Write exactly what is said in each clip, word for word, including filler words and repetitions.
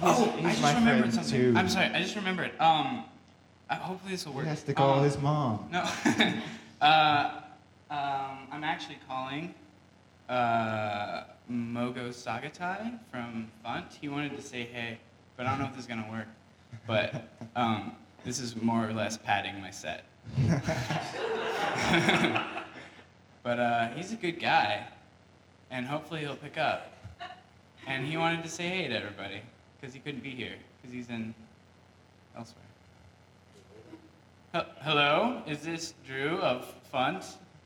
oh, he's I just my remembered friend something. too. I'm sorry, I just remembered. Um, uh, hopefully this will work. He has to call um, his mom. No. uh, um, I'm actually calling uh, Mogo Sagatai from Funt. He wanted to say hey, but I don't know if this is gonna work. But um, this is more or less padding my set. But uh, he's a good guy, and hopefully he'll pick up. And he wanted to say hey to everybody, because he couldn't be here, because he's in elsewhere. H- Hello, is this Drew of Funt?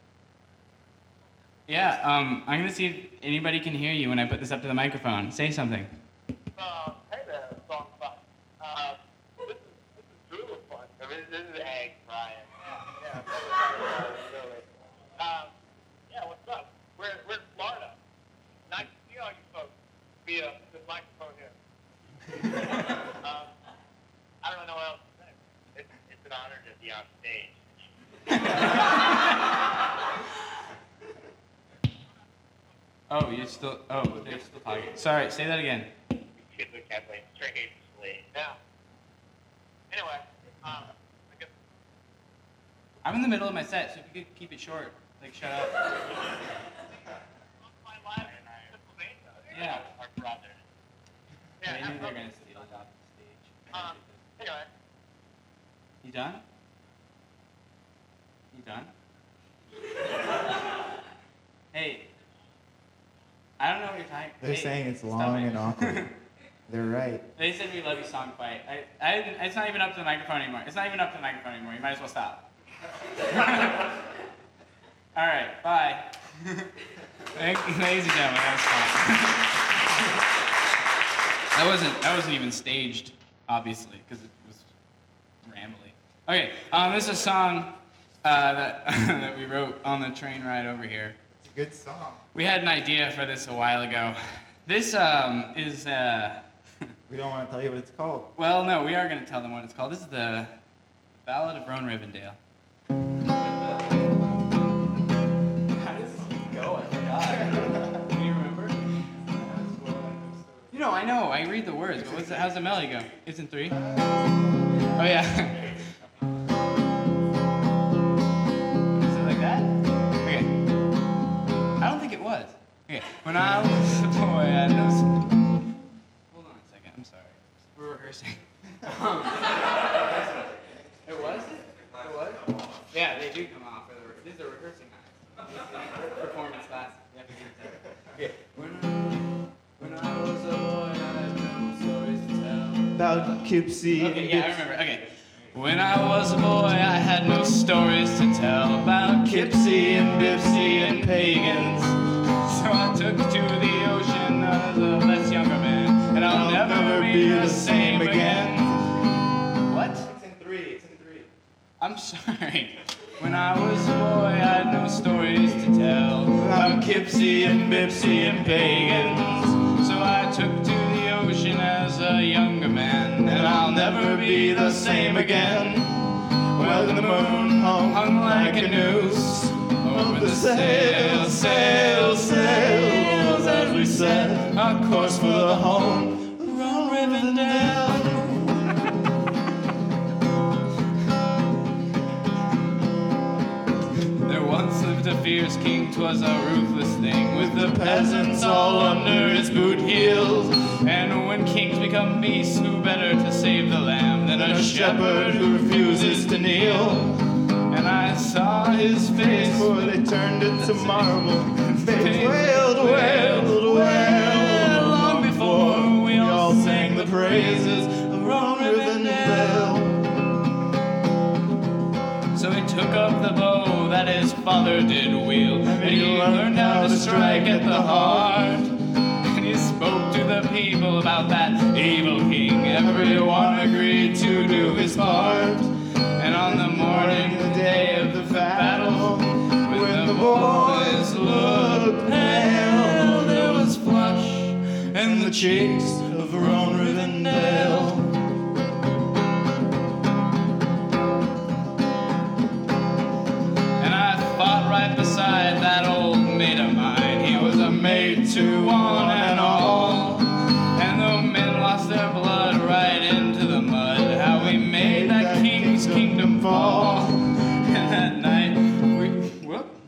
Yeah, um, I'm gonna see if anybody can hear you when I put this up to the microphone. Say something. Uh, hey there, Song Fun. Uh, this is, this is Drew of Fun. I mean, this is Egg, Brian. Yeah, yeah, really. Um, yeah, what's up? We're, we're in Florida. Nice to see all you folks via this microphone here. um, I don't know what else to say. It's, it's an honor to be on stage. Oh, you're still, oh, they're still talking. Sorry, say that again. Kids with Kathleen strangely. Now, anyway, um, I guess. I'm in the middle of my set, so if you could keep it short, like shut up. My life in Pennsylvania. Yeah. Our brothers. Yeah, Maybe have they're fun. gonna steal it off the stage. Um, anyway. You done? You done? Hey, I don't know what you're talking. They're hey, saying it's stop long it. and awkward. They're right. They said we love you song fight. I, I didn't, it's not even up to the microphone anymore. It's not even up to the microphone anymore. You might as well stop. All right, bye. Thank you, ladies and gentlemen. That was fun. that wasn't that wasn't even staged, obviously, because it was rambly. Okay, um, this is a song uh, that that we wrote on the train ride over here. It's a good song. We had an idea for this a while ago. This um, is, uh, We don't want to tell you what it's called. well, no, we are going to tell them what it's called. This is the Ballad of Roan Rivendell. How does it go? I forgot. Do you remember? You know, I know. I read the words, but what's the, how's the melody go? It's in three? Oh, yeah. Is it like that? Okay. I don't think it was. Okay. When I was a boy, I know. Hold on a second. I'm sorry. We're rehearsing. Um, it was? It was? Yeah, they do come off. For the, re- these are rehearsing nights. Performance classes. You have to do that. Okay. When I, when I was a boy, I had no stories to tell. About Kipsy. Okay, yeah, I remember. Okay. When I was a boy, I had no stories to tell about Kipsy and Bipsy and pagans. So I took to the ocean as a less younger man, and I'll, I'll never be the same again. What? It's in three. It's in three. I'm sorry. When I was a boy, I had no stories to tell about Kipsy and Bipsy and pagans. So I took to the ocean as a younger man, and I'll never be the same again. Well, the moon hung, hung like a noose over the sails, sails, sails, as we set our course for the home of Roan Rivendell. There once lived a fierce king, 'twas a ruthless thing, with the peasants all under his boot heels. And when kings become beasts, who better to save the lamb than a shepherd who refuses to kneel? And I saw his face Before they turned it to marble. They They wailed, wailed, wailed. long before we all sang the praises of Roan Rivendell. So he took up the bow that his father did wield, and he learned how to strike at the heart. And he spoke to the people about that evil king. Everyone agreed to do his part. And on the morning, the day of the battle, when the boys looked pale, there was flush in the cheeks of Roan Rivendell. And I fought right beside that old mate of mine. He was a mate to one and all. And the men lost their blood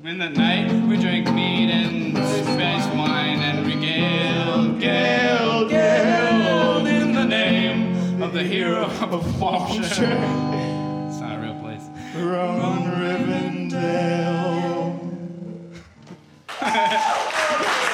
In the night we drank mead and spice wine and regaled, galed, galed in the name of the hero of Walshire. It's not a real place. From Rivendell.